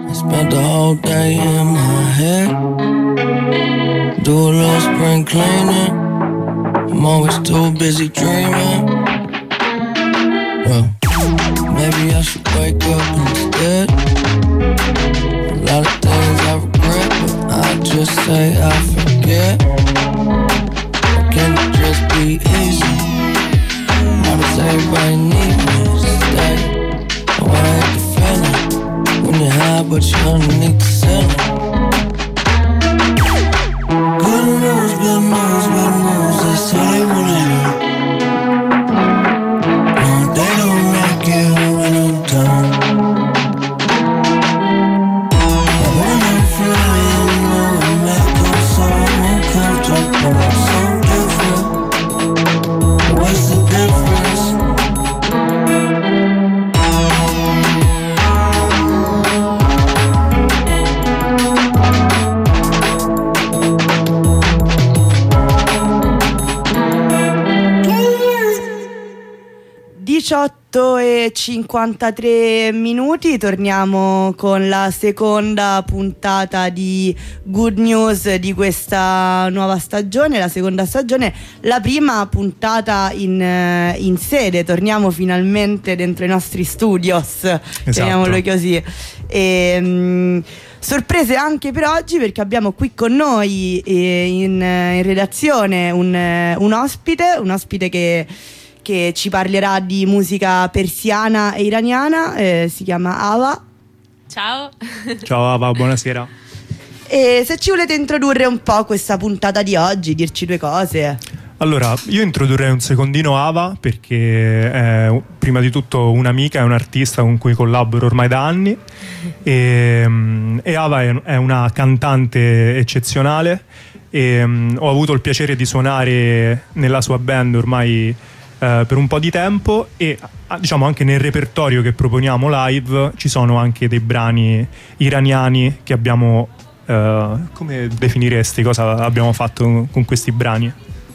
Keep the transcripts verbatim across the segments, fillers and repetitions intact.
I spent the whole day in my head. Do a little spring cleaning. I'm always too busy dreaming. Well, maybe I should wake up instead. A lot of things I regret, but I just say I forget. Why can't it just be easy? Why does everybody need me to stay? Oh, I hate the feeling when you're high but you're underneath the ceiling. Good news, bad news, bad news, that's all they wanna hear. No, they don't like it when I'm done. I wanna fly and know it make them so uncomfortable, so different. What's the difference? diciotto e cinquantatré minuti, torniamo con la seconda puntata di Good News di questa nuova stagione, la seconda stagione, la prima puntata in, in sede, torniamo finalmente dentro i nostri studios, esatto. Chiamiamolo così. E, mh, sorprese anche per oggi perché abbiamo qui con noi eh, in, in redazione un, un ospite, un ospite che che ci parlerà di musica persiana e iraniana, eh, si chiama Ava. Ciao. Ciao Ava, buonasera. E se ci volete introdurre un po' questa puntata di oggi, dirci due cose. Allora, io introdurrei un secondino Ava perché è prima di tutto un'amica, è un'artista con cui collaboro ormai da anni e, e Ava è, è una cantante eccezionale e um, ho avuto il piacere di suonare nella sua band ormai Uh, per un po' di tempo e uh, diciamo anche nel repertorio che proponiamo live ci sono anche dei brani iraniani che abbiamo uh, come definiresti cosa abbiamo fatto con questi brani?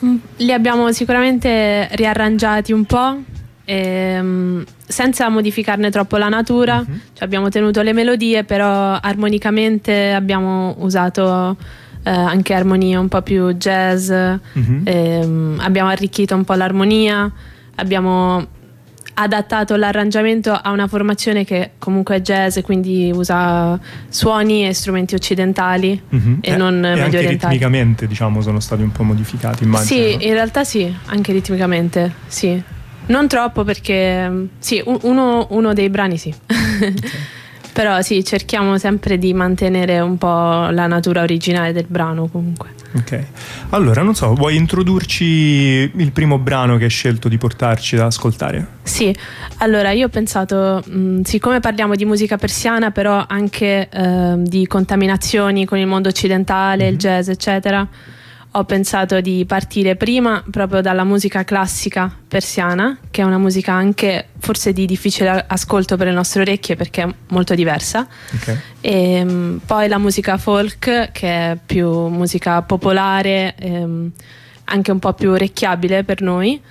Li abbiamo sicuramente riarrangiati un po' e, um, senza modificarne troppo la natura, uh-huh. Cioè, abbiamo tenuto le melodie però armonicamente abbiamo usato Uh, anche armonie un po' più jazz, mm-hmm. ehm, abbiamo arricchito un po' l'armonia, abbiamo adattato l'arrangiamento a una formazione che comunque è jazz, quindi usa suoni e strumenti occidentali, mm-hmm. e eh, non e medio anche orientali. Ritmicamente diciamo sono stati un po' modificati, immagino. Sì, in realtà sì, anche ritmicamente sì, non troppo perché sì, uno, uno dei brani sì. Okay. Però sì, cerchiamo sempre di mantenere un po' la natura originale del brano comunque. Ok, allora non so, vuoi introdurci il primo brano che hai scelto di portarci da ascoltare? Sì, allora io ho pensato, mh, siccome parliamo di musica persiana però anche eh, di contaminazioni con il mondo occidentale, mm-hmm. il jazz eccetera, ho pensato di partire prima proprio dalla musica classica persiana, che è una musica anche forse di difficile ascolto per le nostre orecchie perché è molto diversa. Okay. E um, poi la musica folk, che è più musica popolare, ehm, anche un po' più orecchiabile per noi.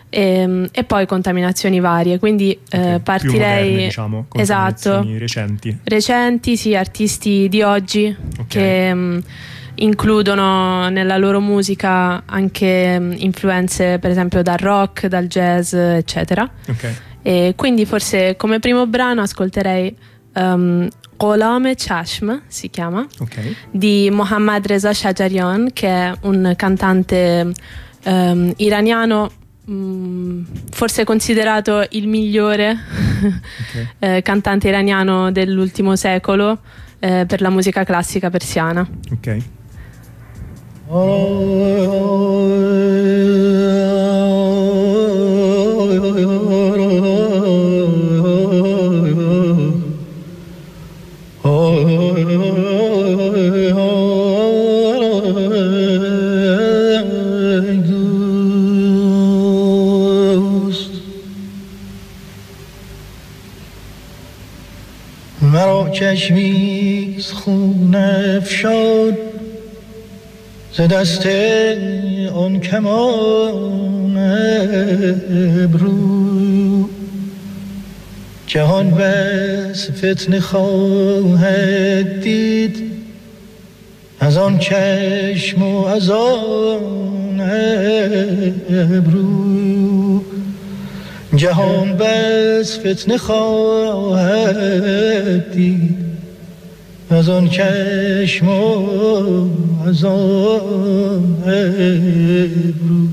E, e poi contaminazioni varie, quindi okay, eh, partirei più moderne, diciamo, esatto, recenti recenti, sì, artisti di oggi, okay. Che mh, includono nella loro musica anche mh, influenze per esempio dal rock, dal jazz eccetera, okay. E quindi forse come primo brano ascolterei um, Gholam Chashm si chiama, okay. Di Mohammad Reza Shajarian, che è un cantante um, iraniano, forse considerato il migliore okay. eh, cantante iraniano dell'ultimo secolo eh, per la musica classica persiana. Ok. مرا چشمی خون افشاد ز دست آن کمان ابرو جهان بس فتنه خواهد دید از آن چشم و از آن ابرو جهان بس فتنه خواهد دید از آن چشم و از آن ابرو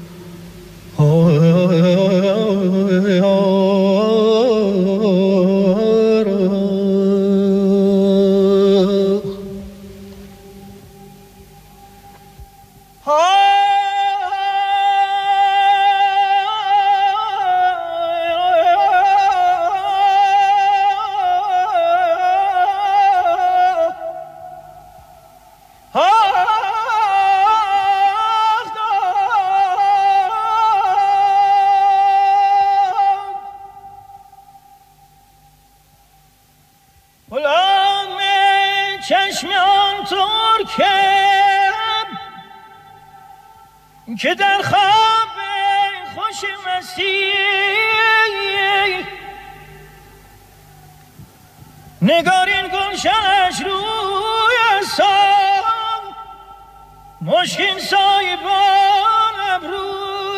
که در خواب خوش مستی نگارین گلشنش روی سام مشکین سایبان ابرو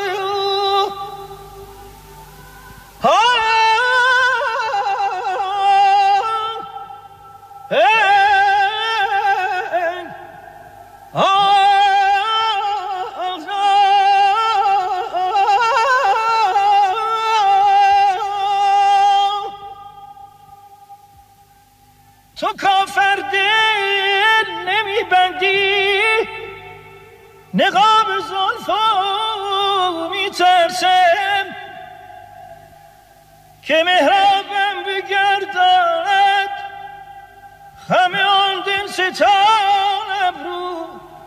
تو کافر دل نمیبندی نقاب زلفا میترسم که محرابم بگرداند خم آن دل ستان ابرو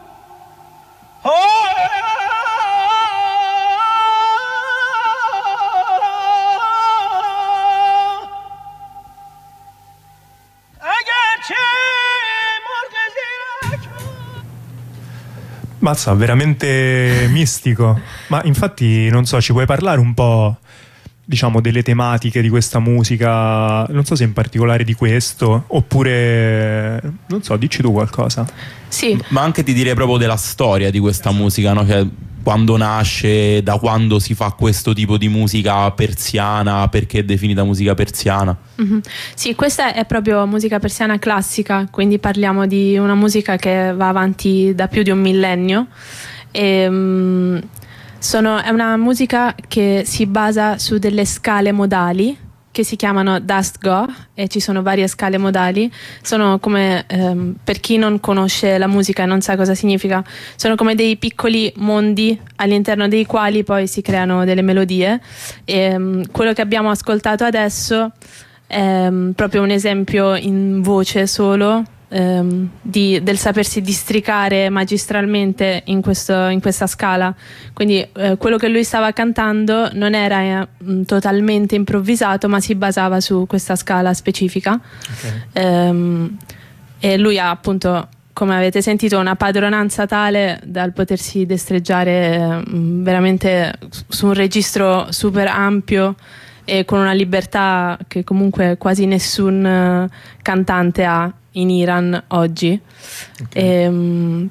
Mazza, veramente mistico. Ma infatti, non so, ci puoi parlare un po', diciamo, delle tematiche di questa musica? Non so se in particolare di questo, oppure, non so, dici tu qualcosa. Sì. Ma anche ti direi proprio della storia di questa musica, no? Cioè, quando nasce, da quando si fa questo tipo di musica persiana, perché è definita musica persiana? Mm-hmm. Sì, questa è proprio musica persiana classica, quindi parliamo di una musica che va avanti da più di un millennio. E, um, sono, è una musica che si basa su delle scale modali che si chiamano Dastgah e ci sono varie scale modali. Sono come, ehm, per chi non conosce la musica e non sa cosa significa, sono come dei piccoli mondi all'interno dei quali poi si creano delle melodie. E, um, quello che abbiamo ascoltato adesso è um, proprio un esempio in voce solo ehm, di, del sapersi districare magistralmente in, questo, in questa scala. Quindi eh, quello che lui stava cantando non era eh, totalmente improvvisato, ma si basava su questa scala specifica. Okay. Ehm, e lui ha appunto, come avete sentito, una padronanza tale dal potersi destreggiare mh, veramente su un registro super ampio e con una libertà che comunque quasi nessun uh, cantante ha in Iran oggi. Okay. E,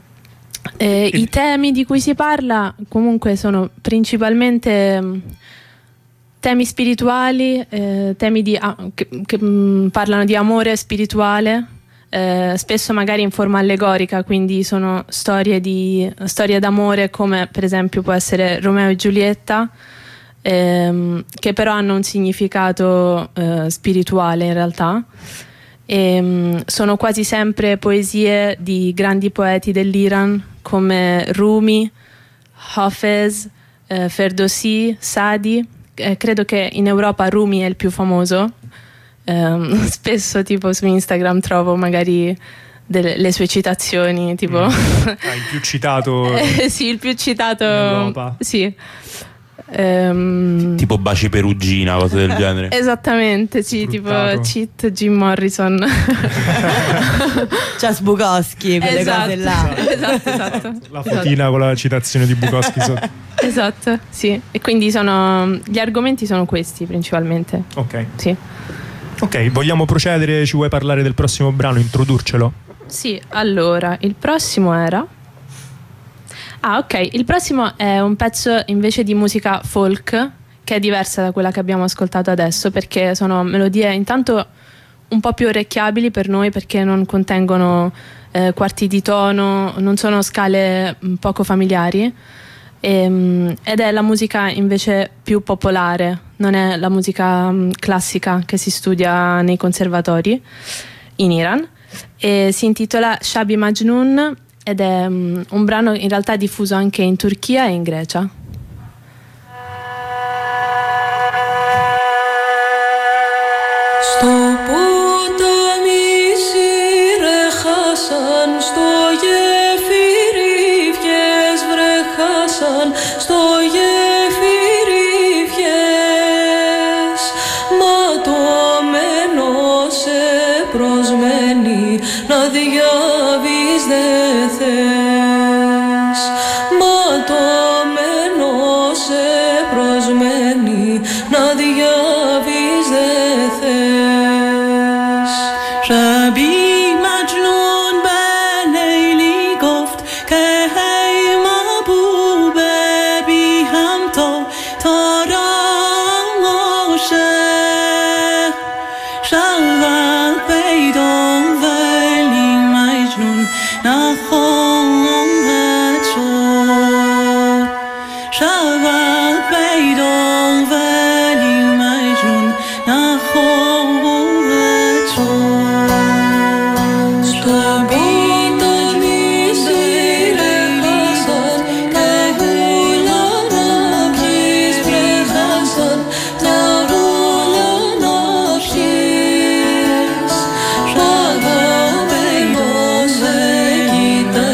e I temi di cui si parla comunque sono principalmente um, temi spirituali, eh, temi di, ah, che, che mh, parlano di amore spirituale, eh, spesso magari in forma allegorica, quindi sono storie, di, storie d'amore come per esempio può essere Romeo e Giulietta, ehm, che però hanno un significato eh, spirituale in realtà. E, sono quasi sempre poesie di grandi poeti dell'Iran come Rumi, Hafez, eh, Ferdowsi, Sadi. Eh, credo che in Europa Rumi è il più famoso. Eh, spesso tipo su Instagram trovo magari delle, le sue citazioni tipo mm. ah, il più citato eh, sì, il più citato in Europa. Sì. Ehm, Tipo Baci Perugina, cose del genere. Esattamente, sì, Sfruttato. tipo Cheat, Jim Morrison. Cioè Bukowski, quelle esatto, cose là. esatto, esatto. La fotina con la citazione di Bukowski sotto. Esatto, sì. E quindi sono gli argomenti sono questi principalmente. Ok. Sì. Ok, vogliamo procedere? Ci vuoi parlare del prossimo brano? Introdurcelo? Sì, allora, il prossimo era Ah, ok, il prossimo è un pezzo invece di musica folk che è diversa da quella che abbiamo ascoltato adesso, perché sono melodie intanto un po' più orecchiabili per noi, perché non contengono eh, quarti di tono, non sono scale mh, poco familiari, e, mh, ed è la musica invece più popolare, non è la musica mh, classica che si studia nei conservatori in Iran, e si intitola Shabi Majnun ed è um, un brano in realtà diffuso anche in Turchia e in Grecia. Στο ποτάμι σύρε χάσαν, στο γεφύρι βγες βρε χάσαν, στο γεφύρι βγες. Ματωμένος σε προσμένει, να διάβεις δεν θες. Ματωμένος σε προσμένει, να διάβεις δεν θες. شبی مجنون به لیلی گفت که هی محبوب بی همتا تارم عاشق شود پیدا ولی مجنون نخواهد شد شود پیدا ولی مجنون نخواهد شد تو بیدمی زیر خسن که گلانم خیز برخسن نارولانم شیز شود پیدا زگیدن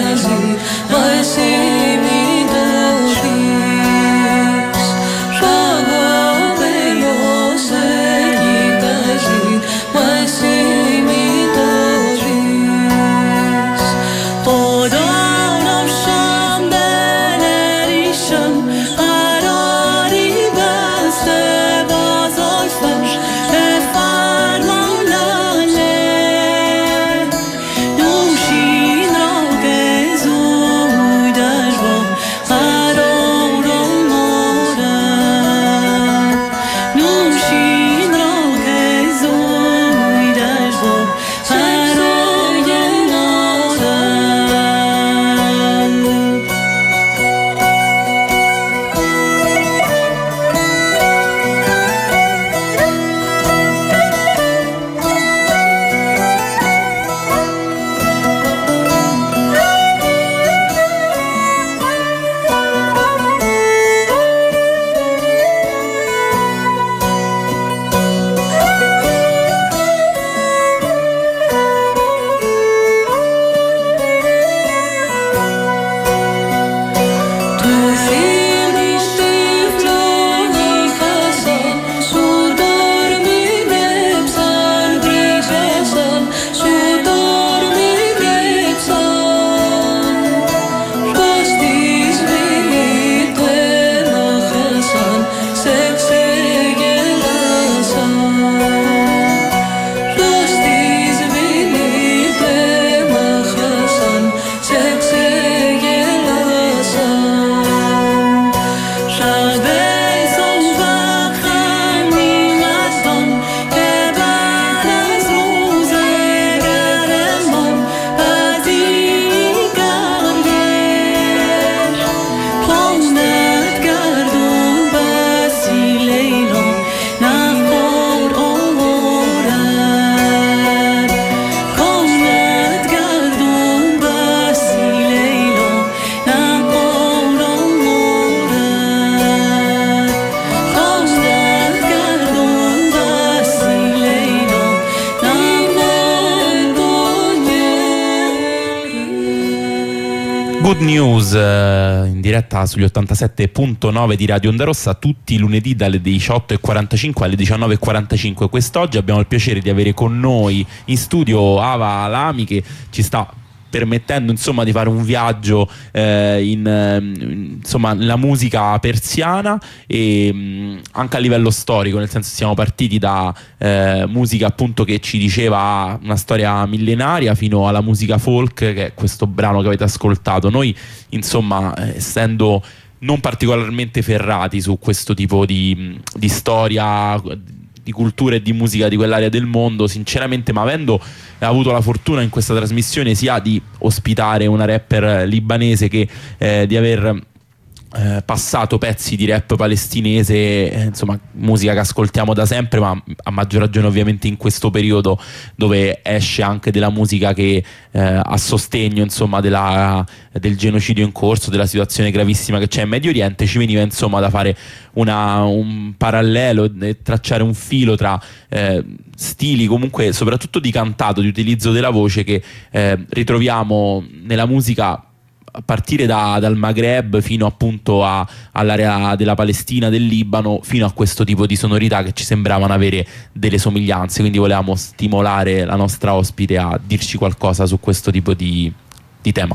Good News eh, in diretta sugli ottantasette virgola nove di Radio Onda Rossa tutti i lunedì dalle diciotto e quarantacinque alle diciannove e quarantacinque. Quest'oggi abbiamo il piacere di avere con noi in studio Ava Alami, che ci sta permettendo insomma di fare un viaggio eh, in, in insomma nella musica persiana e mh, anche a livello storico, nel senso siamo partiti da eh, musica appunto che ci diceva una storia millenaria fino alla musica folk, che è questo brano che avete ascoltato. Noi insomma eh, essendo non particolarmente ferrati su questo tipo di, di storia, di cultura e di musica di quell'area del mondo, sinceramente, ma avendo avuto la fortuna in questa trasmissione sia di ospitare una rapper libanese che eh, di aver eh, passato pezzi di rap palestinese, eh, insomma musica che ascoltiamo da sempre, ma a maggior ragione ovviamente in questo periodo dove esce anche della musica che eh, a sostegno insomma della, del genocidio in corso, della situazione gravissima che c'è in Medio Oriente, ci veniva insomma da fare una, un parallelo e tracciare un filo tra eh, stili comunque soprattutto di cantato, di utilizzo della voce che eh, ritroviamo nella musica a partire da, dal Maghreb fino appunto a, all'area della Palestina, del Libano, fino a questo tipo di sonorità che ci sembravano avere delle somiglianze. Quindi volevamo stimolare la nostra ospite a dirci qualcosa su questo tipo di, di tema.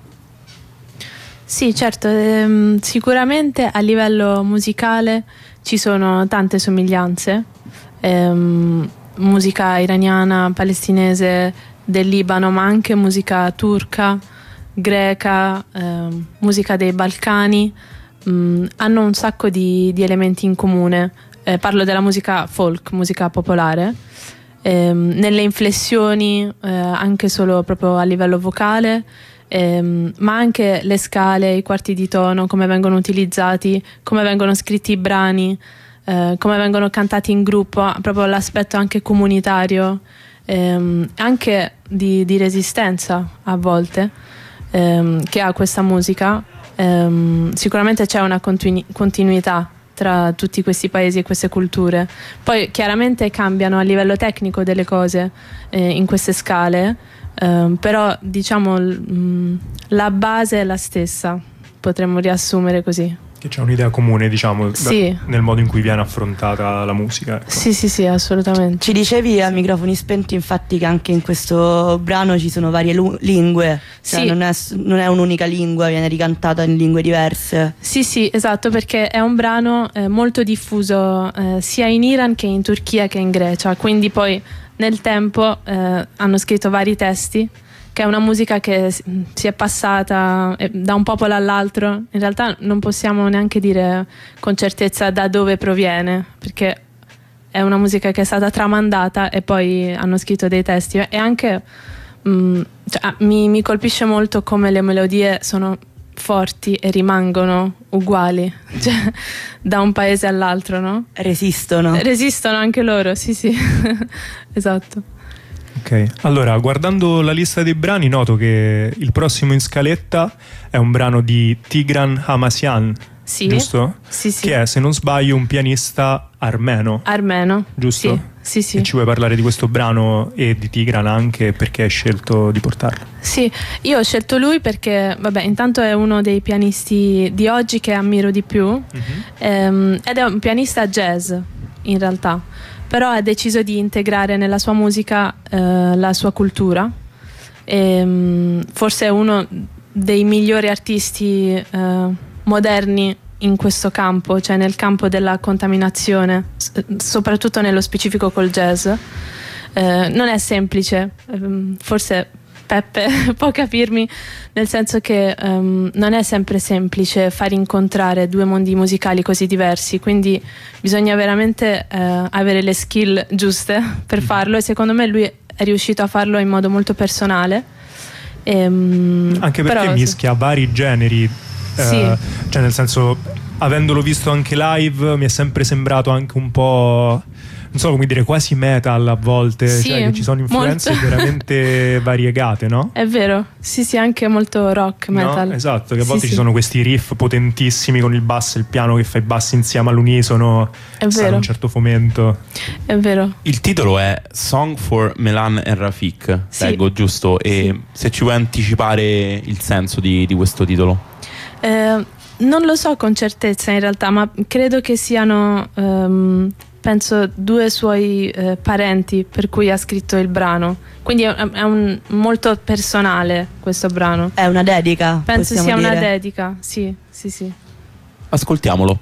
Sì, certo, ehm, sicuramente a livello musicale ci sono tante somiglianze, ehm, musica iraniana, palestinese, del Libano, ma anche musica turca, greca, ehm, musica dei Balcani, mh, hanno un sacco di, di elementi in comune. Eh, parlo della musica folk, musica popolare, ehm, nelle inflessioni, eh, anche solo proprio a livello vocale, ehm, ma anche le scale, i quarti di tono, come vengono utilizzati, come vengono scritti i brani, eh, come vengono cantati in gruppo, proprio l'aspetto anche comunitario, ehm, anche di, di resistenza a volte, ehm, che ha questa musica. Ehm, sicuramente c'è una continu- continuità tra tutti questi paesi e queste culture. Poi chiaramente cambiano a livello tecnico delle cose eh, in queste scale, ehm, però diciamo l- mh, la base è la stessa, potremmo riassumere così. Che c'è un'idea comune, diciamo, Sì. da, nel modo in cui viene affrontata la musica. Ecco. Sì, sì, sì, assolutamente. Ci dicevi a microfoni spenti infatti che anche in questo brano ci sono varie lu- lingue, cioè Sì. non, è, non è un'unica lingua, viene ricantata in lingue diverse. Sì, sì, esatto, perché è un brano eh, molto diffuso eh, sia in Iran che in Turchia che in Grecia, quindi poi nel tempo eh, hanno scritto vari testi, che è una musica che si è passata da un popolo all'altro. In realtà non possiamo neanche dire con certezza da dove proviene, perché è una musica che è stata tramandata e poi hanno scritto dei testi. E anche mh, cioè, mi, mi colpisce molto come le melodie sono forti e rimangono uguali, cioè, da un paese all'altro, no? Resistono. Resistono anche loro, sì, sì. Esatto. Ok, allora guardando la lista dei brani noto che il prossimo in scaletta è un brano di Tigran Hamasyan, Sì. giusto? Sì, sì. Che è, se non sbaglio, un pianista armeno, Armeno. giusto? Sì, sì, E sì. ci vuoi parlare di questo brano e di Tigran anche perché hai scelto di portarlo? Sì, io ho scelto lui perché, vabbè, intanto è uno dei pianisti di oggi che ammiro di più, Mm-hmm. ehm, ed è un pianista jazz, in realtà, però ha deciso di integrare nella sua musica eh, la sua cultura. E, forse è uno dei migliori artisti eh, moderni in questo campo, cioè nel campo della contaminazione, s- soprattutto nello specifico col jazz. Eh, non è semplice, ehm, forse Peppe può capirmi, nel senso che um, non è sempre semplice far incontrare due mondi musicali così diversi, quindi bisogna veramente uh, avere le skill giuste per farlo, e secondo me lui è riuscito a farlo in modo molto personale. Ehm, Anche perché però, mischia vari generi, Sì. eh, cioè nel senso, avendolo visto anche live mi è sempre sembrato anche un po', so come dire, quasi metal a volte, Sì, cioè che ci sono influenze molto. veramente variegate, no? È vero, sì sì, anche molto rock, metal. No? Esatto, che a Sì, volte sì. ci sono questi riff potentissimi con il basso e il piano che fa i bassi insieme all'unisono, È sta vero. un certo fomento. È vero. Il titolo è Song for Melan e Rafik, Sì. leggo giusto? E se ci vuoi anticipare il senso di, di questo titolo. Eh, non lo so con certezza in realtà, ma credo che siano, ehm, penso, due suoi eh, parenti per cui ha scritto il brano. Quindi è, è un, molto personale questo brano. È una dedica. Penso sia possiamo una dire. dedica, sì, sì, sì. Ascoltiamolo.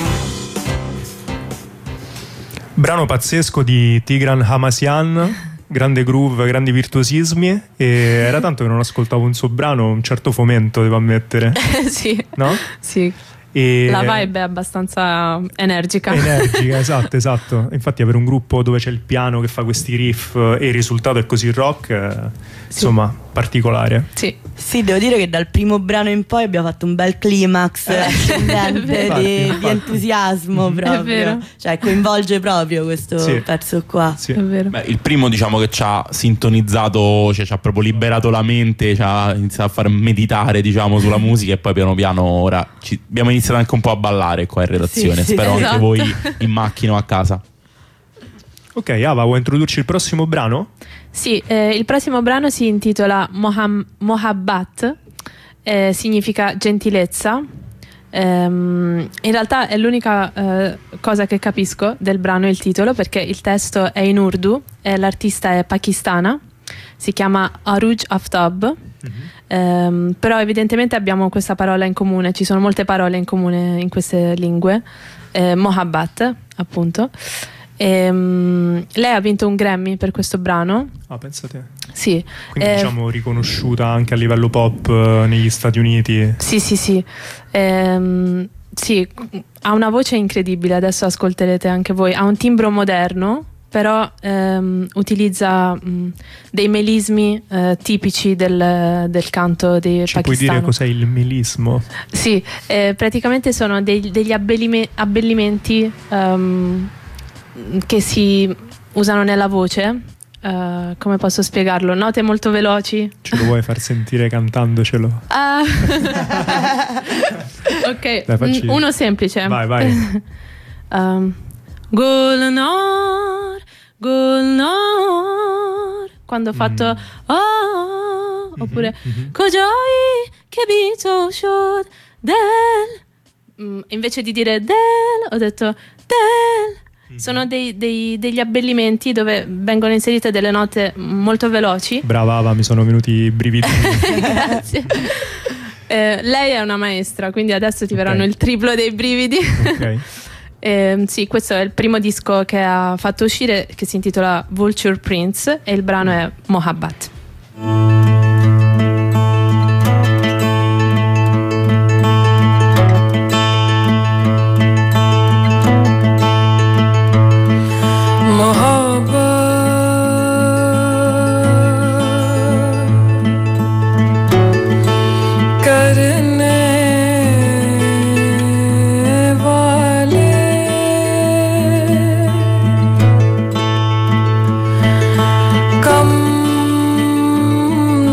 Brano pazzesco di Tigran Hamasyan, grande groove, grandi virtuosismi, e era tanto che non ascoltavo un suo brano, un certo fomento, devo ammettere. Sì. No? Sì. E la vibe è abbastanza energica. Energica, esatto, esatto. Infatti avere un gruppo dove c'è il piano che fa questi riff e il risultato è così rock, eh, Sì. insomma, particolare. Sì. Sì, devo dire che dal primo brano in poi abbiamo fatto un bel climax ascendente Infatti, di, infatti. di entusiasmo proprio. vero. Cioè coinvolge proprio questo Sì. pezzo qua. Sì. È vero. Beh, il primo diciamo che ci ha sintonizzato, cioè ci ha proprio liberato la mente, ci ha iniziato a far meditare diciamo sulla musica, e poi piano piano ora ci, abbiamo iniziato anche un po' a ballare qua in redazione. Sì, sì, Spero anche esatto. voi in macchina o a casa. Ok, Ava, vuoi introdurci il prossimo brano? Sì, eh, il prossimo brano si intitola Moham- Mohabbat, eh, significa gentilezza. Ehm, in realtà è l'unica eh, cosa che capisco del brano, il titolo, perché il testo è in urdu e l'artista è pakistana, si chiama Aruj Aftab. Ehm, però evidentemente abbiamo questa parola in comune, ci sono molte parole in comune in queste lingue, eh, Mohabbat appunto. Ehm, lei ha vinto un Grammy per questo brano. Ah, pensa te. Sì, Quindi eh, diciamo riconosciuta anche a livello pop eh, negli Stati Uniti. sì sì sì. Ehm, sì, ha una voce incredibile, adesso ascolterete anche voi, ha un timbro moderno, però ehm, utilizza mh, dei melismi eh, tipici del, del canto dei Ci puoi pakistano. dire cos'è il melismo? Sì, eh, praticamente sono dei- degli abbellime- abbellimenti ehm, che si usano nella voce. Eh, come posso spiegarlo? Note molto veloci. Ce lo vuoi far sentire cantandocelo? Ah. Ok, Dai, facci- mm, uno semplice. Vai, vai. um, Gulnor, Gulnor. Quando ho fatto oh, oppure Kojai Kebito Shod Del. Mm, invece di dire Del, ho detto Del. Sono dei- dei- degli abbellimenti dove vengono inserite delle note molto veloci. Brava Ava, mi sono venuti i brividi. Grazie. Eh, lei è una maestra, quindi adesso ti verranno Ok. il triplo dei brividi. Ok. Ehm, sì, questo è il primo disco che ha fatto uscire, che si intitola Vulture Prince, e il brano è Mohabbat. करने वाले कम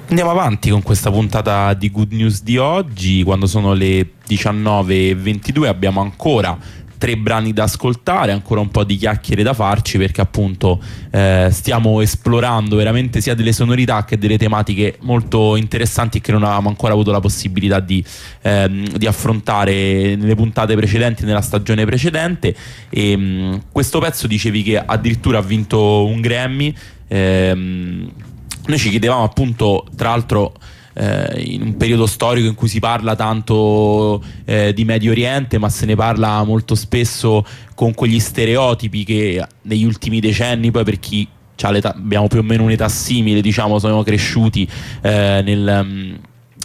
Andiamo avanti con questa puntata di Good News di oggi. Quando sono le diciannove e ventidue abbiamo ancora tre brani da ascoltare, ancora un po' di chiacchiere da farci, perché appunto eh, stiamo esplorando veramente sia delle sonorità che delle tematiche molto interessanti che non avevamo ancora avuto la possibilità di, ehm, di affrontare nelle puntate precedenti, nella stagione precedente. E mh, questo pezzo dicevi che addirittura ha vinto un Grammy. ehm, Noi ci chiedevamo appunto, tra l'altro eh, in un periodo storico in cui si parla tanto eh, di Medio Oriente, ma se ne parla molto spesso con quegli stereotipi che negli ultimi decenni, poi per chi c'ha l'età, abbiamo più o meno un'età simile, diciamo, siamo cresciuti eh, nel... Um,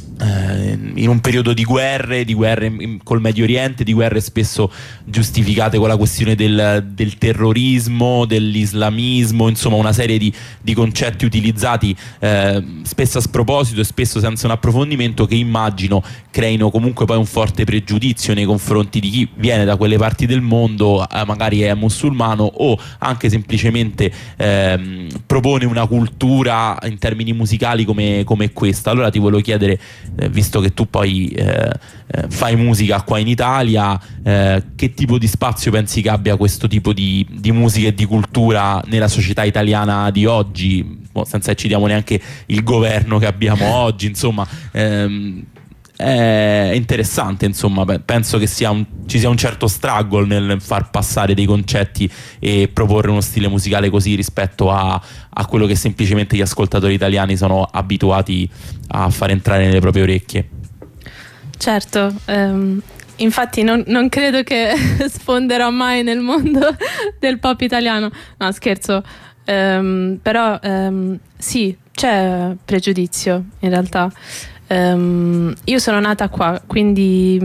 in un periodo di guerre, di guerre col Medio Oriente, di guerre spesso giustificate con la questione del, del terrorismo, dell'islamismo, insomma una serie di, di concetti utilizzati eh, spesso a sproposito e spesso senza un approfondimento, che immagino creino comunque poi un forte pregiudizio nei confronti di chi viene da quelle parti del mondo, eh, magari è musulmano o anche semplicemente eh, propone una cultura in termini musicali come, come questa. Allora ti volevo chiedere, Eh, visto che tu poi eh, eh, fai musica qua in Italia, eh, che tipo di spazio pensi che abbia questo tipo di, di musica e di cultura nella società italiana di oggi, senza che ci diamo neanche il governo che abbiamo oggi, insomma ehm, è interessante, insomma penso che sia un, ci sia un certo struggle nel far passare dei concetti e proporre uno stile musicale così rispetto a, a quello che semplicemente gli ascoltatori italiani sono abituati a far entrare nelle proprie orecchie. Certo, ehm, infatti non, non credo che sfonderò mai nel mondo del pop italiano, no scherzo, ehm, però ehm, sì, c'è pregiudizio in realtà. Um, io sono nata qua, quindi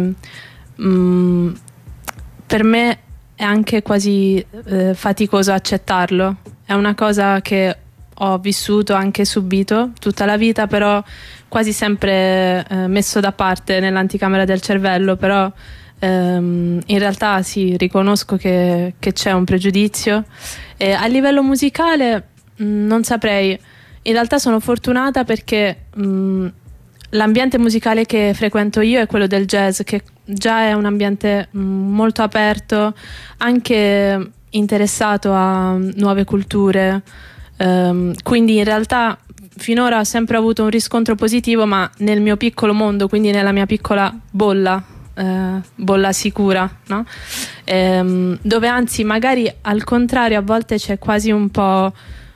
um, per me è anche quasi eh, faticoso accettarlo. È una cosa che ho vissuto, anche subito tutta la vita, però quasi sempre eh, messo da parte nell'anticamera del cervello. Però ehm, in realtà sì, riconosco che, che c'è un pregiudizio. E a livello musicale mh, non saprei. In realtà sono fortunata perché mh, l'ambiente musicale che frequento io è quello del jazz, che già è un ambiente molto aperto, anche interessato a nuove culture, um, quindi in realtà finora ho sempre avuto un riscontro positivo, ma nel mio piccolo mondo, quindi nella mia piccola bolla, eh, bolla sicura, no? Ehm, dove anzi magari al contrario a volte c'è quasi un po'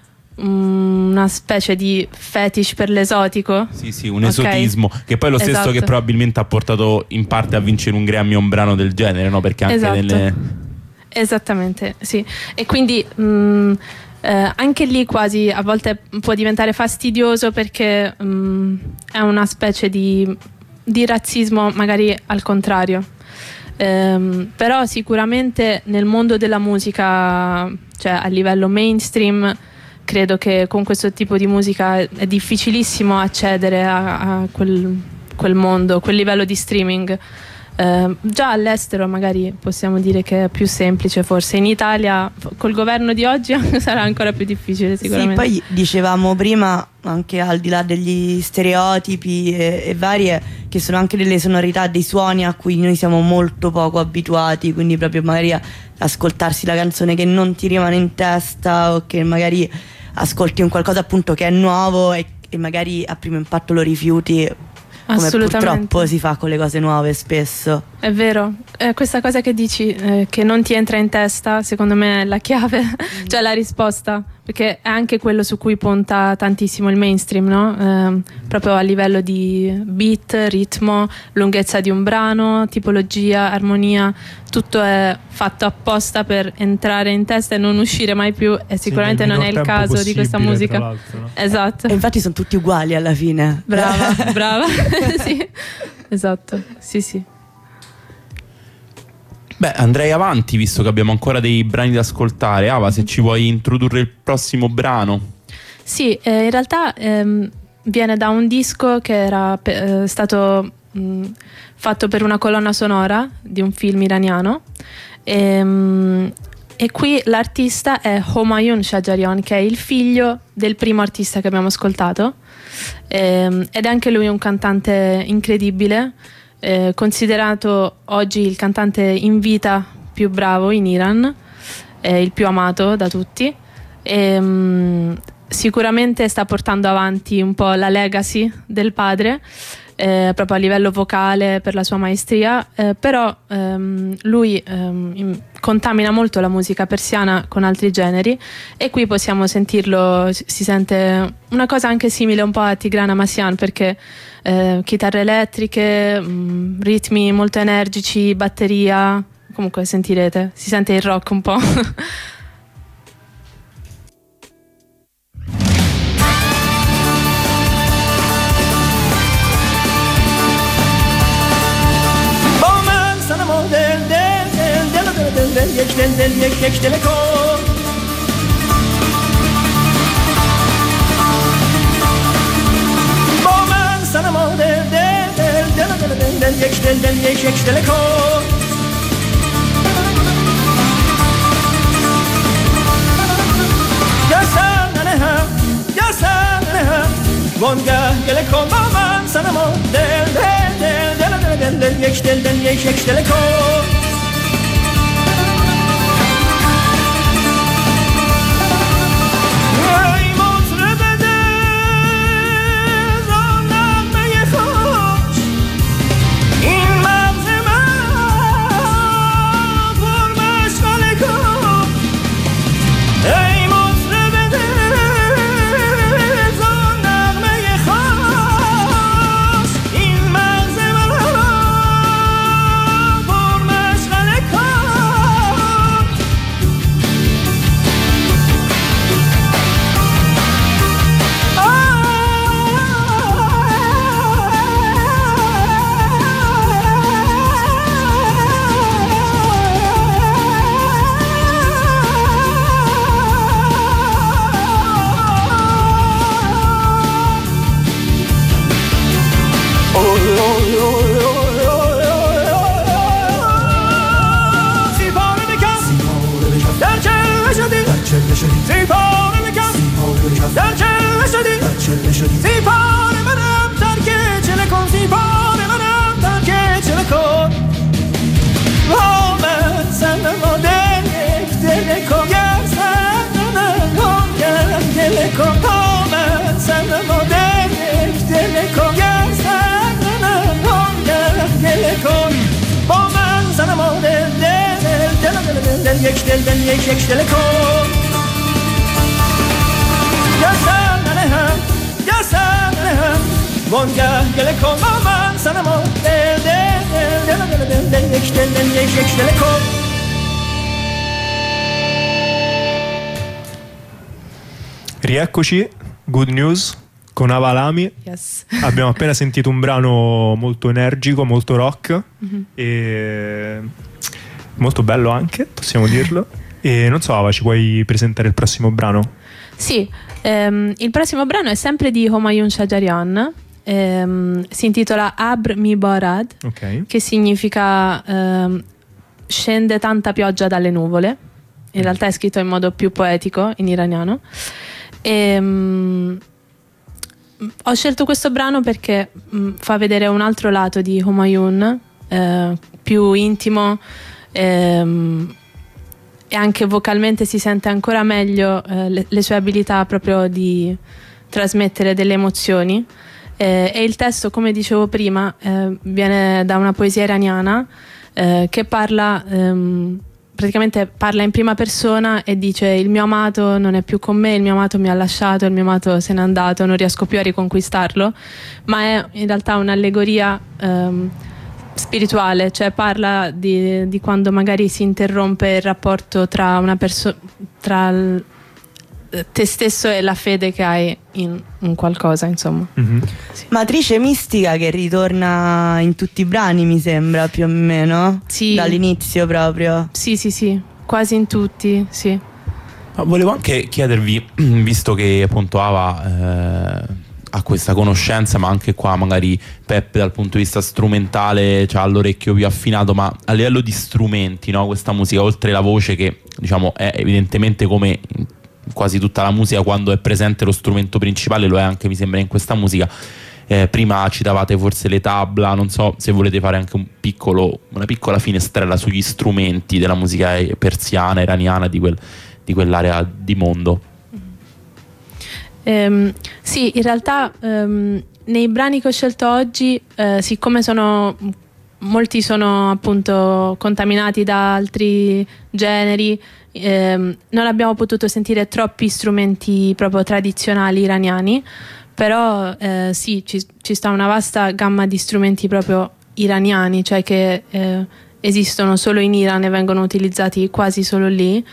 una specie di fetish per l'esotico. Sì, sì, un esotismo, okay, che poi è lo stesso, esatto, che probabilmente ha portato in parte a vincere un Grammy a un brano del genere, no? Perché anche esatto, nelle... Esattamente, sì. E quindi mh, eh, anche lì quasi a volte può diventare fastidioso, perché mh, è una specie di, di razzismo magari al contrario. Um, però sicuramente nel mondo della musica, cioè a livello mainstream, credo che con questo tipo di musica è difficilissimo accedere a, a quel, quel mondo, quel livello di streaming. Uh, già all'estero magari possiamo dire che è più semplice, forse in Italia col governo di oggi sarà ancora più difficile sicuramente. Sì, poi dicevamo prima, anche al di là degli stereotipi e, e varie, che sono anche delle sonorità, dei suoni a cui noi siamo molto poco abituati, quindi proprio magari a ascoltarsi la canzone che non ti rimane in testa, o che magari ascolti un qualcosa appunto che è nuovo e, e magari a primo impatto lo rifiuti, come purtroppo si fa con le cose nuove spesso. È vero, eh, questa cosa che dici, eh, che non ti entra in testa, secondo me è la chiave, mm. cioè la risposta, perché è anche quello su cui punta tantissimo il mainstream, no? Eh, proprio a livello di beat, ritmo, lunghezza di un brano, tipologia, armonia, tutto è fatto apposta per entrare in testa e non uscire mai più, e sicuramente sì, non è il caso di questa musica, no? Esatto. E infatti sono tutti uguali alla fine. Brava, brava. Sì, esatto, sì sì. Beh, andrei avanti, visto che abbiamo ancora dei brani da ascoltare. Ava, se ci vuoi introdurre il prossimo brano. Sì, eh, in realtà ehm, viene da un disco che era pe- eh, stato mh, fatto per una colonna sonora di un film iraniano, e, mh, e qui l'artista è Homayun Shajarian, che è il figlio del primo artista che abbiamo ascoltato, ehm, ed è anche lui un cantante incredibile, eh, considerato oggi il cantante in vita più bravo in Iran, eh, il più amato da tutti. E, um, sicuramente sta portando avanti un po' la legacy del padre, eh, proprio a livello vocale per la sua maestria, eh, però um, lui um, in, contamina molto la musica persiana con altri generi, e qui possiamo sentirlo, si sente una cosa anche simile un po' a Tigran Amassian, perché eh, chitarre elettriche, mh, ritmi molto energici, batteria, comunque sentirete, si sente il rock un po'. Del یک دل دل یک یک دل کن با من صنما دل دل دل دل دل دل دل یک دل دل یک یک دل کن یا سن هم یا سن هم وانگه گل کن با من صنما دل دل دل دل دل دل یک دل دل یک یک دل کن یک دل دل یک یک دل کن یا سن هم یا سن هم وانگه گل کن با من صنما دل دل دل دل دل دل یک دل دل یک یک دل کن. Rieccoci, Good News con Ava Alami. Yes. Abbiamo appena sentito un brano molto energico, molto rock, mm-hmm. e molto bello anche, possiamo dirlo. E non so, Ava, ci puoi presentare il prossimo brano? Sì, ehm, il prossimo brano è sempre di Homayun Shajarian, ehm, si intitola Abr Mi Barad, okay. che significa ehm, scende tanta pioggia dalle nuvole. In realtà è scritto in modo più poetico in iraniano. E, um, ho scelto questo brano perché um, fa vedere un altro lato di Homayun, eh, più intimo, ehm, e anche vocalmente si sente ancora meglio eh, le, le sue abilità proprio di trasmettere delle emozioni, eh, e il testo, come dicevo prima, eh, viene da una poesia iraniana eh, che parla ehm, praticamente parla in prima persona e dice: il mio amato non è più con me, il mio amato mi ha lasciato, il mio amato se n'è andato, non riesco più a riconquistarlo. Ma è in realtà un'allegoria ehm, spirituale, cioè parla di, di quando magari si interrompe il rapporto tra una persona, tra il, te stesso e la fede che hai in, in qualcosa, insomma. Mm-hmm. Sì. Matrice mistica che ritorna in tutti i brani, mi sembra, più o meno. Sì. Dall'inizio proprio. Sì, sì, sì, quasi in tutti, sì. Ma volevo anche chiedervi, visto che appunto Ava eh, ha questa conoscenza, ma anche qua magari Peppe dal punto di vista strumentale c'ha l'orecchio più affinato, ma a livello di strumenti, no? Questa musica, oltre la voce che diciamo è evidentemente come in quasi tutta la musica, quando è presente lo strumento principale, lo è anche mi sembra in questa musica. Eh, prima citavate forse le tabla, non so se volete fare anche un piccolo, una piccola finestrella sugli strumenti della musica persiana, iraniana, di, quel, di quell'area di mondo. Um, sì, in realtà um, nei brani che ho scelto oggi, eh, siccome sono molti sono appunto contaminati da altri generi, ehm, non abbiamo potuto sentire troppi strumenti proprio tradizionali iraniani, però eh, sì, ci, ci sta una vasta gamma di strumenti proprio iraniani, cioè che eh, esistono solo in Iran e vengono utilizzati quasi solo lì,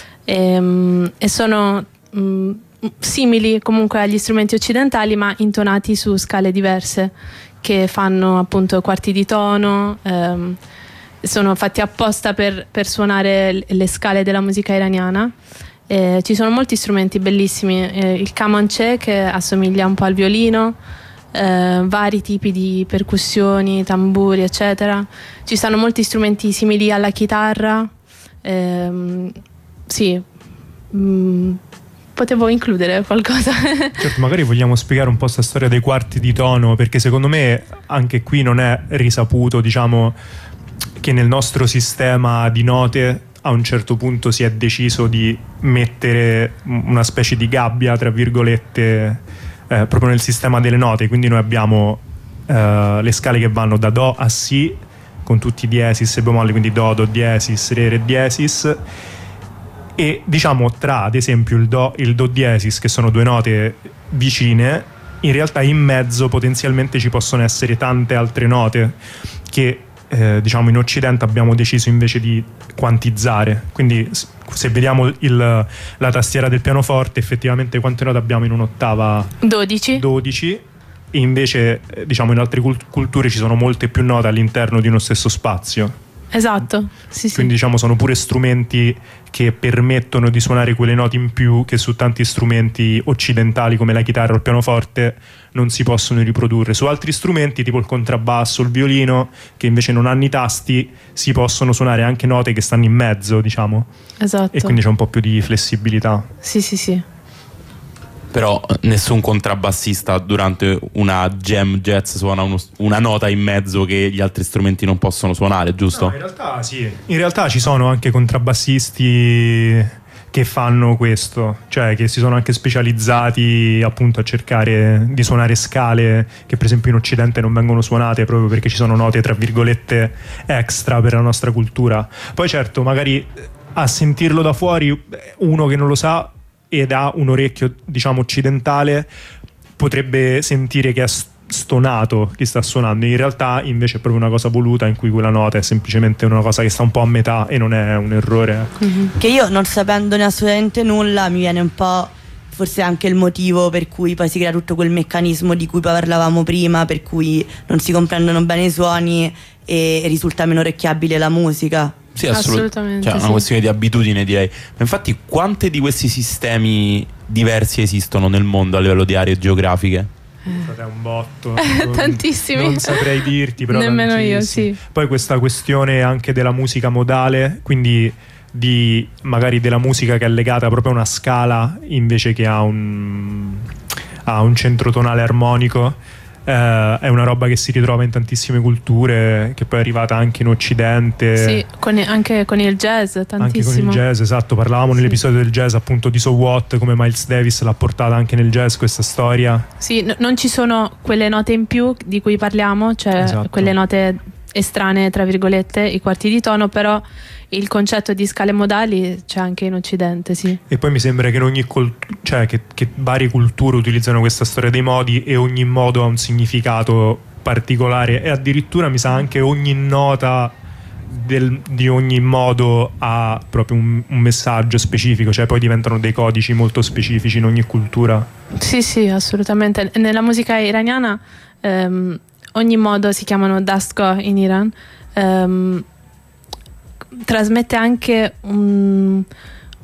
e, e sono mh, simili comunque agli strumenti occidentali, ma intonati su scale diverse, che fanno appunto quarti di tono, ehm, sono fatti apposta per, per suonare le scale della musica iraniana. Eh, ci sono molti strumenti bellissimi, eh, il kamancheh che assomiglia un po' al violino, eh, vari tipi di percussioni, tamburi eccetera. Ci sono molti strumenti simili alla chitarra, ehm, sì. Mm. Potevo includere qualcosa. Certo, magari vogliamo spiegare un po' questa storia dei quarti di tono, perché secondo me anche qui non è risaputo, diciamo, che nel nostro sistema di note a un certo punto si è deciso di mettere una specie di gabbia, tra virgolette, eh, proprio nel sistema delle note. Quindi noi abbiamo eh, le scale che vanno da Do a Si, con tutti i diesis e bemolli, quindi Do, Do diesis, Re, Re diesis. E diciamo tra ad esempio il Do, il Do diesis, che sono due note vicine, in realtà in mezzo potenzialmente ci possono essere tante altre note che eh, diciamo in Occidente abbiamo deciso invece di quantizzare. Quindi se vediamo il, la tastiera del pianoforte, effettivamente quante note abbiamo in un'ottava? dodici. dodici. E invece diciamo in altre cult- culture ci sono molte più note all'interno di uno stesso spazio. Esatto, sì, sì. Quindi diciamo sono pure strumenti che permettono di suonare quelle note in più che su tanti strumenti occidentali come la chitarra o il pianoforte non si possono riprodurre. Su altri strumenti tipo il contrabbasso, il violino, che invece non hanno i tasti, si possono suonare anche note che stanno in mezzo, diciamo. Esatto. E quindi c'è un po' più di flessibilità. Sì, sì, sì. Però nessun contrabbassista durante una jam jazz suona uno, una nota in mezzo che gli altri strumenti non possono suonare, giusto? No, in realtà sì. In realtà ci sono anche contrabbassisti che fanno questo, cioè che si sono anche specializzati appunto a cercare di suonare scale che per esempio in Occidente non vengono suonate, proprio perché ci sono note tra virgolette extra per la nostra cultura. Poi certo, magari a sentirlo da fuori uno che non lo sa ed ha un orecchio diciamo occidentale potrebbe sentire che è stonato chi sta suonando, in realtà invece è proprio una cosa voluta in cui quella nota è semplicemente una cosa che sta un po' a metà e non è un errore. Mm-hmm. Che io non sapendone assolutamente nulla mi viene un po' forse anche il motivo per cui poi si crea tutto quel meccanismo di cui parlavamo prima, per cui non si comprendono bene i suoni e risulta meno orecchiabile la musica. Sì, assolut- assolutamente. Cioè, è una sì. questione di abitudine, direi. Ma infatti, quante di questi sistemi diversi esistono nel mondo a livello di aree geografiche? È un botto. Tantissimi. Non saprei dirti, però nemmeno io, tantissimi. sì. Poi questa questione anche della musica modale, quindi di magari della musica che è legata proprio a una scala invece che a un, a un centro tonale armonico. Uh, è una roba che si ritrova in tantissime culture, che poi è arrivata anche in Occidente. Sì, con, anche con il jazz, tantissimo. Anche con il jazz, esatto. Parlavamo sì. nell'episodio del jazz appunto di So What, come Miles Davis l'ha portata anche nel jazz questa storia. Sì, no, non ci sono quelle note in più di cui parliamo, cioè esatto. quelle note estranee tra virgolette, i quarti di tono, però il concetto di scale modali c'è anche in Occidente, sì. E poi mi sembra che in ogni cult- cioè che, che varie culture utilizzano questa storia dei modi e ogni modo ha un significato particolare, e addirittura mi sa anche ogni nota del, di ogni modo ha proprio un, un messaggio specifico, cioè poi diventano dei codici molto specifici in ogni cultura. Sì, sì, assolutamente. Nella musica iraniana ehm, ogni modo si chiamano dastgah in Iran. Ehm, trasmette anche un,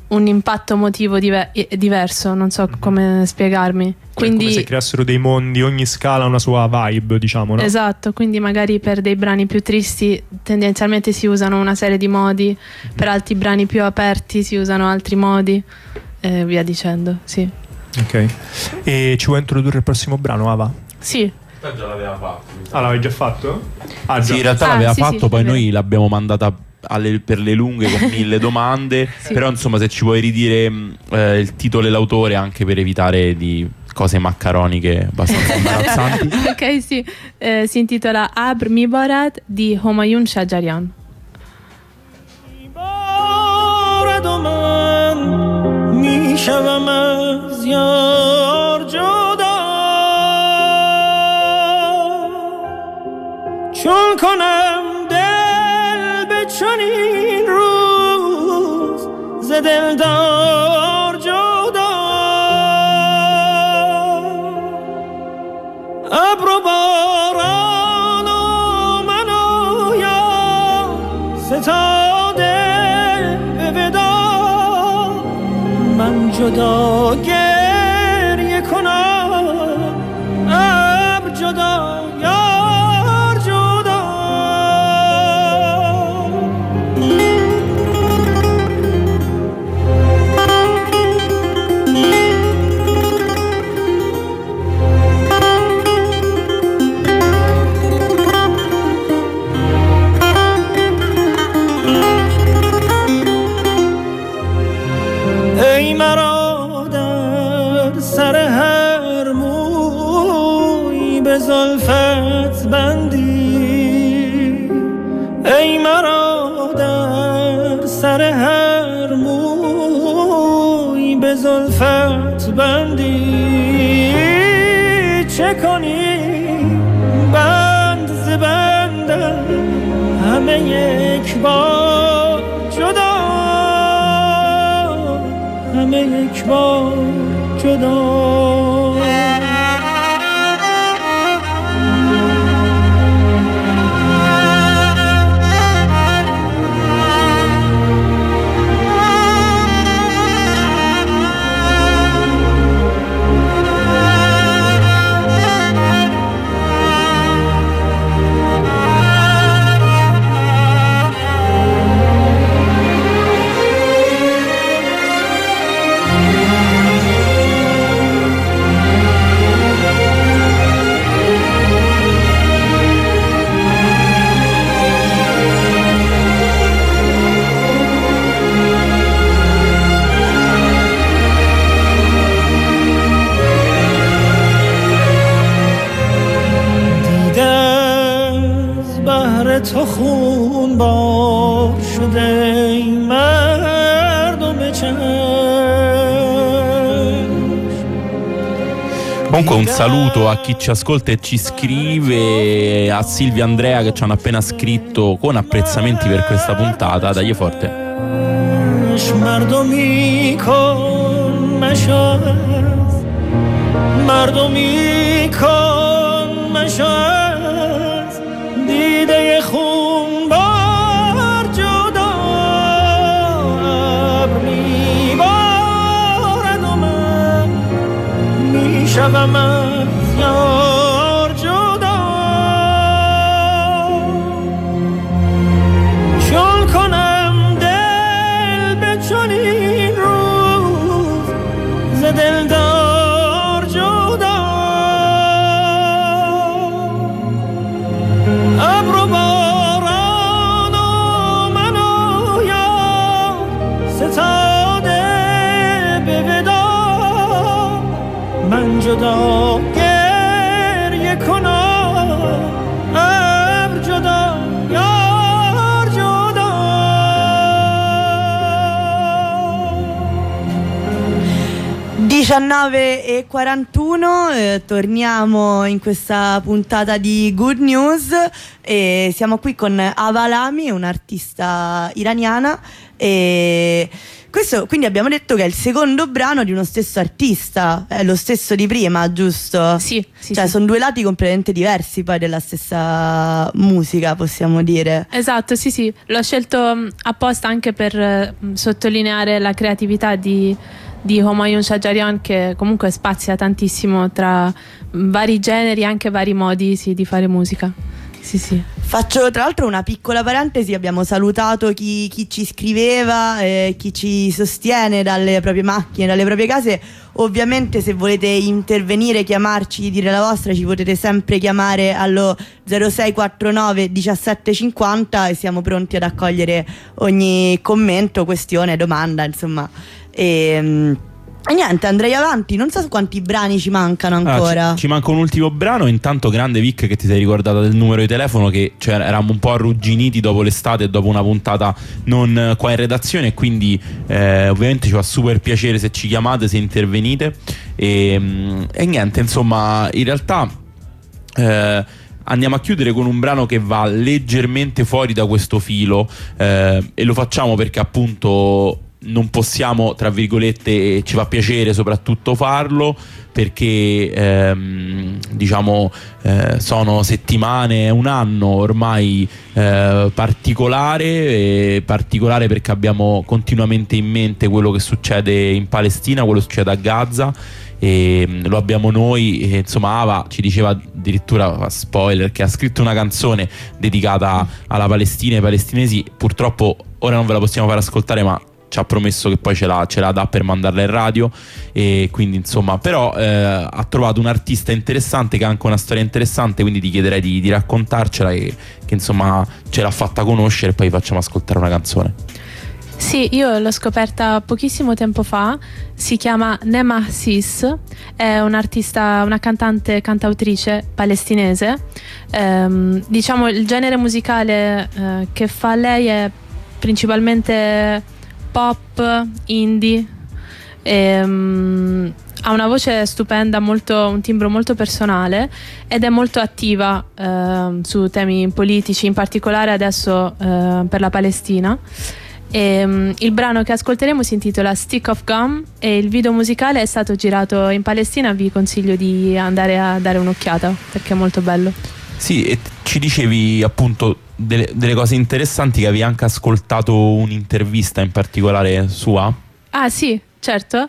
un impatto emotivo diver- diverso, non so come spiegarmi. Quindi, come se creassero dei mondi, ogni scala ha una sua vibe, diciamo, no? Esatto, quindi magari per dei brani più tristi tendenzialmente si usano una serie di modi, mm-hmm. per altri brani più aperti si usano altri modi e via dicendo, sì. Ok, e ci vuoi introdurre il prossimo brano, Ava? Sì. Già l'aveva fatto. Ah, l'avevi già fatto? Ah, già. Sì, in realtà ah, l'aveva sì, fatto, sì, poi noi l'abbiamo mandata alle, per le lunghe con mille domande. Sì. Però insomma, se ci vuoi ridire eh, il titolo e l'autore, anche per evitare di cose maccaroniche abbastanza imbarazzanti. Ok, sì, eh, si intitola Abr Mibarat di Homayun Shajarian. چون کنم دل به چنین روز ز دلدار جدا ابر و باران و من و یا ستاده به ودا من جدا گریه کنم ابر جدا ای مرا در سر هر موی به زلفت بندی ای مرا در سر هر موی به زلفت بندی چه کنی بند ز بندم همه یک بار جدا همه یک بار جدا تو خون بار شده ای مردم چشم. Comunque un saluto a chi ci ascolta e ci scrive, a Silvia e Andrea che ci hanno appena scritto con apprezzamenti per questa puntata. Dagli forte. مردمی کن مشاهد مردمی کن مشاهد دیده خون بار جدا ابر میبارد و من میشوم از یار جدا چون کنم دل به چنین روز ز دلدار جدا ابر و باران و من و یار ستاده به ودا من جدا گریه کنم ابر جدا یار جدا. diciannove e quarantuno, eh, torniamo in questa puntata di Good News e siamo qui con Ava Lami, un'artista iraniana, e Questo quindi abbiamo detto che è il secondo brano di uno stesso artista, è lo stesso di prima, giusto? Sì, sì, cioè sì. sono due lati completamente diversi poi della stessa musica, possiamo dire. Esatto, sì, sì, l'ho scelto mh, apposta anche per eh, sottolineare la creatività di, di Humayun Shajarian, che comunque spazia tantissimo tra mh, vari generi, anche vari modi sì, di fare musica. Sì, sì. Faccio tra l'altro una piccola parentesi, abbiamo salutato chi, chi ci scriveva, eh, chi ci sostiene dalle proprie macchine, dalle proprie case. Ovviamente se volete intervenire, chiamarci, dire la vostra, ci potete sempre chiamare allo zero sei quattro nove diciassette cinquanta e siamo pronti ad accogliere ogni commento, questione, domanda, insomma. E, E niente, andrei avanti, non so quanti brani ci mancano ancora. Ah, ci, ci manca un ultimo brano. Intanto grande Vic che ti sei ricordata del numero di telefono, che cioè, eravamo un po' arrugginiti dopo l'estate e dopo una puntata non qua in redazione, e quindi eh, ovviamente ci fa super piacere se ci chiamate, se intervenite e, e niente, insomma, in realtà eh, andiamo a chiudere con un brano che va leggermente fuori da questo filo eh, e lo facciamo perché appunto non possiamo, tra virgolette, e ci fa piacere soprattutto farlo perché ehm, diciamo eh, sono settimane, un anno ormai eh, particolare e particolare perché abbiamo continuamente in mente quello che succede in Palestina, quello che succede a Gaza, e lo abbiamo noi, e, insomma Ava ci diceva addirittura, spoiler, che ha scritto una canzone dedicata alla Palestina e ai palestinesi. Purtroppo ora non ve la possiamo far ascoltare, ma ci ha promesso che poi ce la, ce la dà per mandarla in radio, e quindi insomma però eh, ha trovato un artista interessante che ha anche una storia interessante, quindi ti chiederei di, di raccontarcela, e, che insomma ce l'ha fatta conoscere, e poi facciamo ascoltare una canzone. Sì, io l'ho scoperta pochissimo tempo fa, si chiama Nema Sis, è un'artista, una cantante, cantautrice palestinese. Ehm, diciamo il genere musicale eh, che fa lei è principalmente pop, indie, e, um, ha una voce stupenda, molto, un timbro molto personale, ed è molto attiva uh, su temi politici, in particolare adesso uh, per la Palestina. E, um, il brano che ascolteremo si intitola Stick of Gum e il video musicale è stato girato in Palestina. Vi consiglio di andare a dare un'occhiata perché è molto bello. Sì, e ci dicevi appunto delle, delle cose interessanti, che avevi anche ascoltato un'intervista in particolare sua. Ah sì, certo.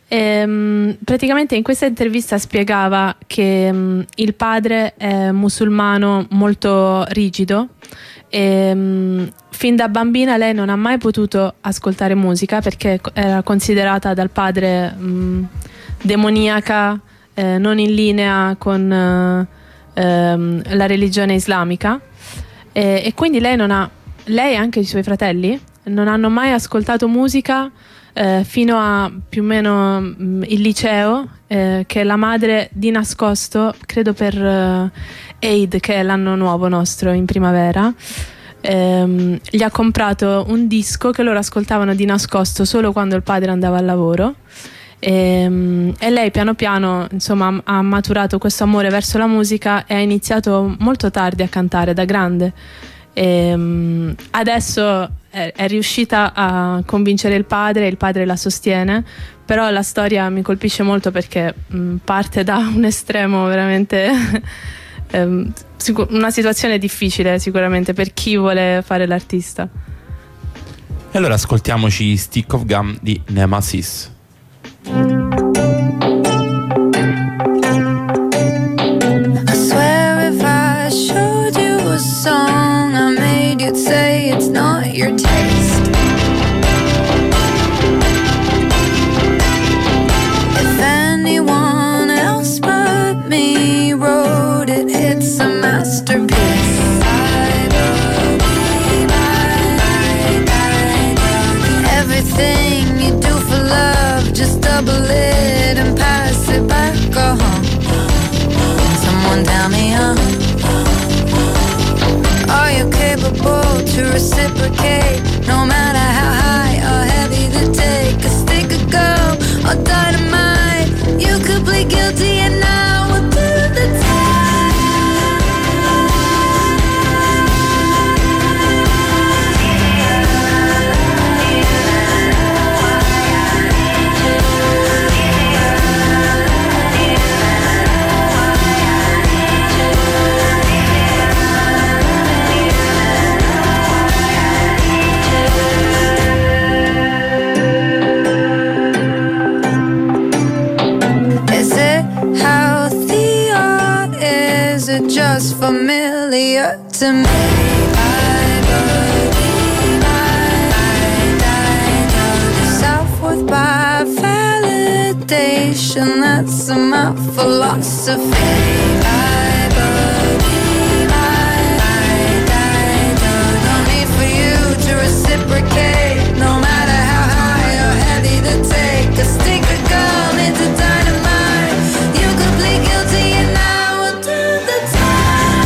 Ehm, praticamente in questa intervista spiegava che um, il padre è musulmano molto rigido e um, fin da bambina lei non ha mai potuto ascoltare musica perché era considerata dal padre um, demoniaca, eh, non in linea con uh, um, la religione islamica, e, e quindi lei non ha, lei e anche i suoi fratelli non hanno mai ascoltato musica eh, fino a più o meno mh, il liceo, eh, che la madre di nascosto, credo per uh, Eid, che è l'anno nuovo nostro in primavera, ehm, gli ha comprato un disco che loro ascoltavano di nascosto solo quando il padre andava al lavoro. E, e lei piano piano insomma ha maturato questo amore verso la musica e ha iniziato molto tardi a cantare, da grande. E, adesso è, è riuscita a convincere il padre, il padre la sostiene, però la storia mi colpisce molto perché mh, parte da un estremo veramente ehm, sicur- una situazione difficile sicuramente per chi vuole fare l'artista. E allora ascoltiamoci Stick of Gum di Nema Sis. I swear if I showed you a song I made, you'd say it's not your taste. If anyone else but me wrote it, it's a masterpiece. I believe I, I, I, everything you do for love, just double it. was familiar to me. I believe I died of self-worth by validation. That's my philosophy. I believe I died of no need for you to reciprocate. No matter how high or heavy the take, a stick of gum into dynamite. You could plead guilty and I will do the time.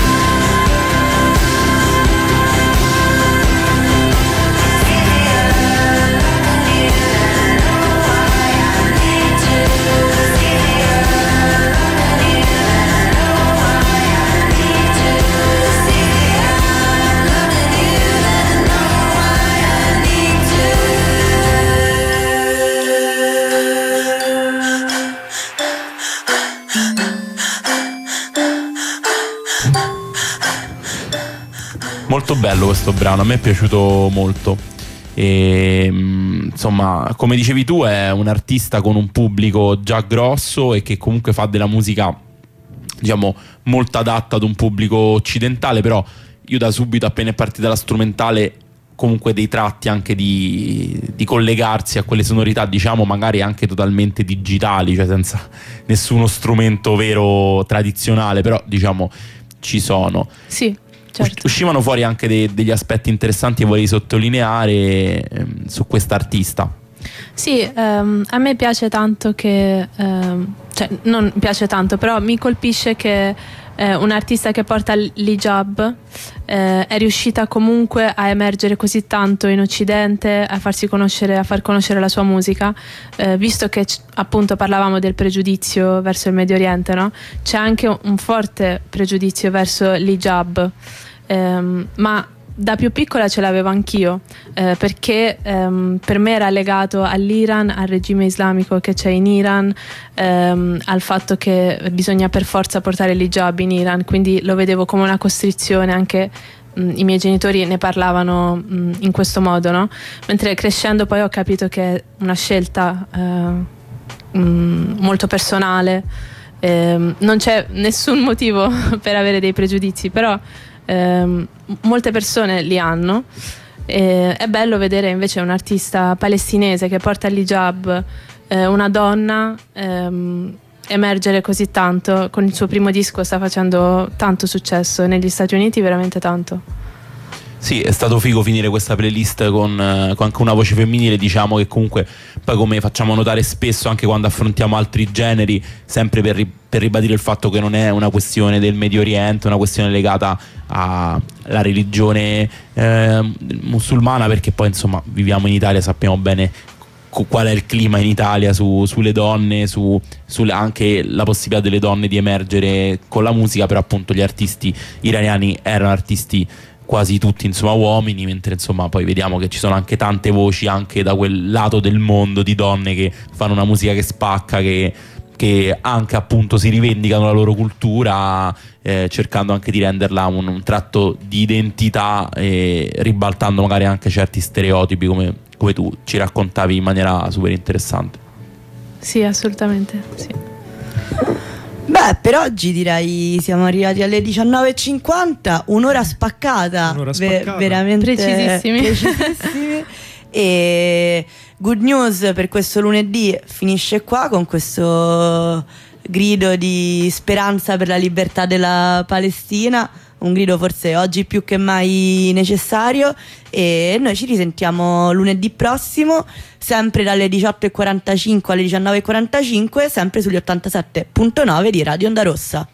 Molto bello questo brano, a me è piaciuto molto. E, insomma, come dicevi tu, è un artista con un pubblico già grosso e che comunque fa della musica, diciamo, molto adatta ad un pubblico occidentale. Però io da subito, appena è partita la strumentale, comunque dei tratti anche di, di collegarsi a quelle sonorità, diciamo, magari anche totalmente digitali, cioè senza nessuno strumento vero tradizionale, però diciamo ci sono. Sì. Certo. Uscivano fuori anche de- degli aspetti interessanti che volevi sottolineare ehm, su quest'artista. Sì, ehm, a me piace tanto che, ehm, cioè non piace tanto, però mi colpisce che eh, un artista che porta l'hijab eh, è riuscita comunque a emergere così tanto in Occidente, a farsi conoscere, a far conoscere la sua musica, eh, visto che c- appunto parlavamo del pregiudizio verso il Medio Oriente, no? C'è anche un forte pregiudizio verso l'hijab, ehm, ma da più piccola ce l'avevo anch'io, eh, perché ehm, per me era legato all'Iran, al regime islamico che c'è in Iran, ehm, al fatto che bisogna per forza portare l'hijab in Iran, quindi lo vedevo come una costrizione. Anche mh, i miei genitori ne parlavano mh, in questo modo, no? Mentre crescendo poi ho capito che è una scelta eh, mh, molto personale, eh, non c'è nessun motivo per avere dei pregiudizi, però Eh, molte persone li hanno. Eh, è bello vedere invece un artista palestinese che porta l'hijab, eh, una donna, ehm, emergere così tanto. Con il suo primo disco sta facendo tanto successo negli Stati Uniti, veramente tanto. Sì, è stato figo finire questa playlist con, eh, con anche una voce femminile, diciamo, che comunque poi, come facciamo notare spesso anche quando affrontiamo altri generi, sempre per, ri- per ribadire il fatto che non è una questione del Medio Oriente, una questione legata alla religione eh, musulmana, perché poi insomma viviamo in Italia, sappiamo bene co- qual è il clima in Italia su, sulle donne, su, su anche la possibilità delle donne di emergere con la musica. Però appunto gli artisti iraniani erano artisti quasi tutti, insomma, uomini, mentre insomma poi vediamo che ci sono anche tante voci anche da quel lato del mondo di donne che fanno una musica che spacca, che, che anche appunto si rivendicano la loro cultura, eh, cercando anche di renderla un, un tratto di identità, e ribaltando magari anche certi stereotipi, come, come tu ci raccontavi in maniera super interessante. Sì, assolutamente, sì. Beh, per oggi direi siamo arrivati alle diciannove e cinquanta, un'ora spaccata, Un'ora spaccata. Ve- veramente Precisissimi. precisissimi. E Good News per questo lunedì finisce qua con questo grido di speranza per la libertà della Palestina, un grido forse oggi più che mai necessario, e noi ci risentiamo lunedì prossimo, sempre dalle diciotto e quarantacinque alle diciannove e quarantacinque, sempre sugli ottantasette virgola nove di Radio Onda Rossa.